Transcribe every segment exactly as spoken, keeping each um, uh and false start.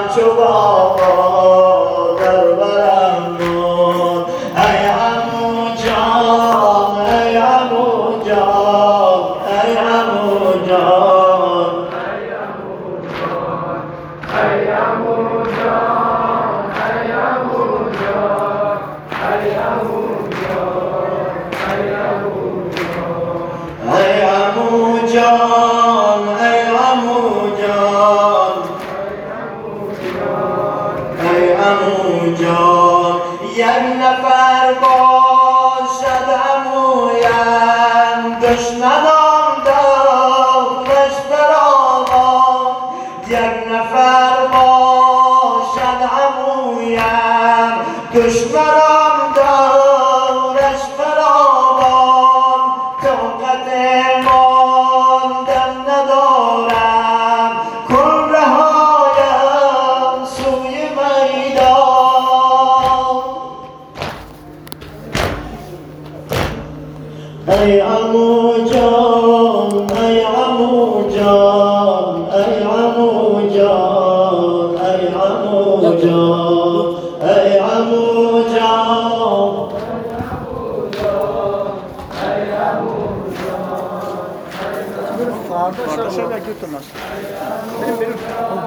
همچو بابا در برم بود. ای عمو جان ای عمو جان ای عمو جان ای عمو جان ای عمو جان ای عمو جان ای عمو جان ای عمو جان ای عمو جان ای عمو جان ای عمو جان یک نفر باشد عمویم دشمنان دارش برآمد. یک نفر باشد عمویم دشمنان دارش برآمد. طاقت ماندن ندارم کن رهایم سوی میدان. ای عمو جان ای عمو جان ای عمو جان ای عمو جان ای عمو جان Şöyle, şöyle götürmez. Benim benim.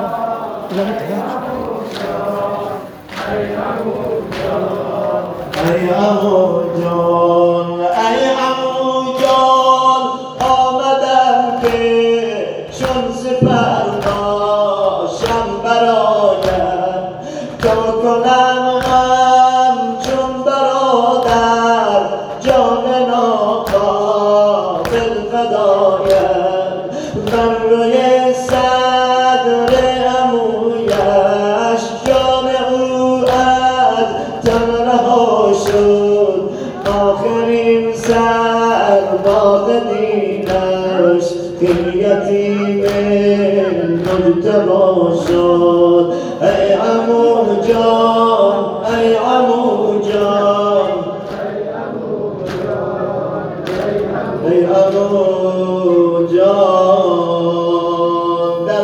ای عمو جان ای عمو جان آمدم که چون سپر باشم برایم تا کنم همچون برادر جان ناقابل فدایم. من روی صدر عمویش جان او از تن رها شد. آخرین سرباز دینش که یتیم مجتبی شد. ای عمو جان